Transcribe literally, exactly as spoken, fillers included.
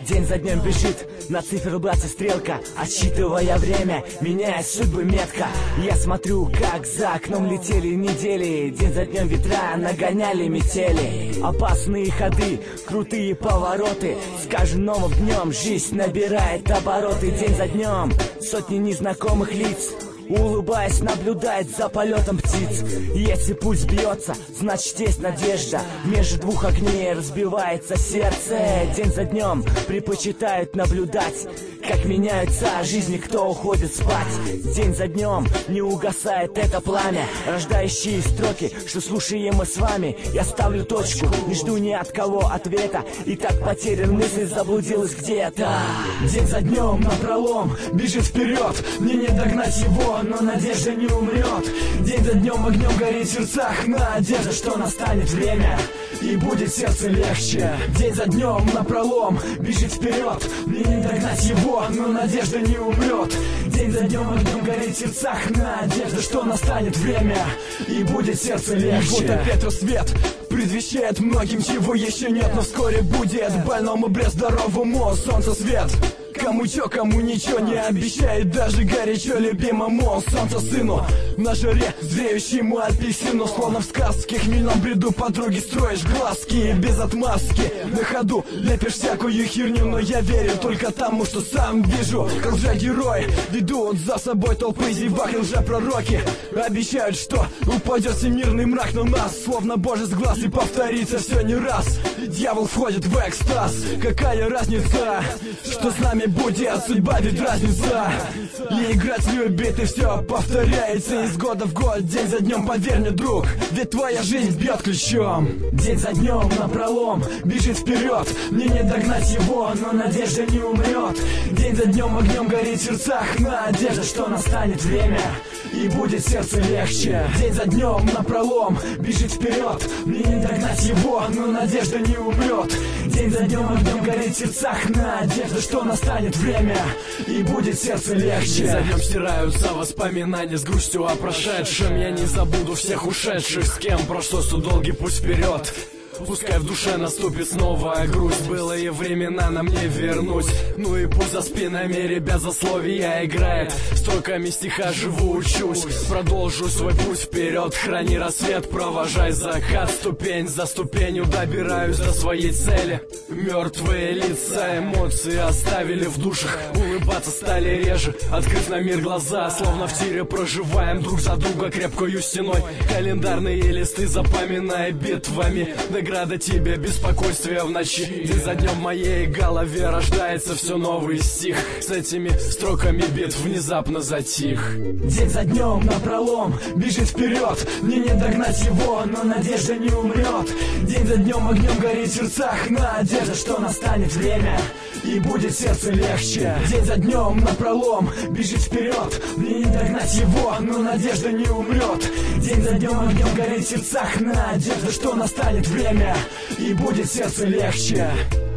День за днем бежит на циферблате стрелка, отсчитывая время, меняя судьбы метко. Я смотрю, как за окном летели недели, день за днем ветра нагоняли метели. Опасные ходы, крутые повороты, с каждым новым днем жизнь набирает обороты. День за днем сотни незнакомых лиц, улыбаясь, наблюдает за полетом птиц. Если пульс бьется, значит есть надежда. Между двух огней разбивается сердце. День за днем предпочитают наблюдать, как меняются жизни, кто уходит спать. День за днем не угасает это пламя, рождающие строки, что слушаем мы с вами. Я ставлю точку, не жду ни от кого ответа, и так потерян мысль, заблудилась где-то. День за днем напролом бежит вперед, мне не догнать его, но надежда не умрет. День за днем огнем горит в сердцах надежда, что настанет время и будет сердце легче. День за днем напролом бежит вперед, мне не догнать его, но надежда не умрет. День за днем огнем горит в сердцах надежда, что настанет время и будет сердце легче. И вот опять рассвет предвещает многим, чего еще нет, но вскоре будет больному бред здоровому солнце свет. Кому чё, кому ничего не обещает, даже горячо любимому солнце сыну. На жаре зреющему апельсину, словно в сказке, хмельном бреду подруги строишь глазки без отмазки. На ходу лепишь всякую херню, но я верю только тому, что сам вижу. Как лжегерои ведут за собой толпы зевак, и лжепророки обещают, что упадет всемирный мрак на нас, словно божий с глаз, и повторится все не раз. Дьявол входит в экстаз, какая разница, что с нами будет, судьба ведь разница. И играть любит, и все повторяется из года в год, день за днем, поверь мне, друг, ведь твоя жизнь бьет ключом. День за днем напролом бежит вперед, мне не догнать его, но надежда не умрет. День за днем огнем горит в сердцах надежда, что настанет время и будет сердце легче. День за днем напролом бежит вперед, мне не догнать его, но надежда не умрет. День за днем огнем горит в сердцах надежда, что настанет время и будет сердце легче. За днем стираются воспоминания с грустью о прошедшем. Я не забуду всех ушедших, с кем прошло столь долгий путь вперед. Пускай в душе наступит снова грусть, былые времена нам не вернуть. Ну и пусть за спинами ребят засловия играет, строками стиха живу, учусь. Продолжу свой путь вперед, храни рассвет, провожай закат. Ступень за ступенью добираюсь до своей цели. Мертвые лица, эмоции оставили в душах, улыбаться стали реже, открыв на мир глаза. Словно в тире проживаем друг за друга крепкою стеной, календарные листы запоминая битвами. Награда тебе беспокойствие в ночи. День за днем в моей голове рождается все новый стих. С этими строками бит внезапно затих. День за днем напролом бежит вперед, мне не догнать его, но надежда не умрет. День за днем огнем горит в сердцах надежда, что настанет время и будет сердце легче. День за днем напролом бежит вперед, мне не догнать его, но надежда не умрет. День за днем огнем горит в сердцах надежда, что настанет время и будет сердце легче.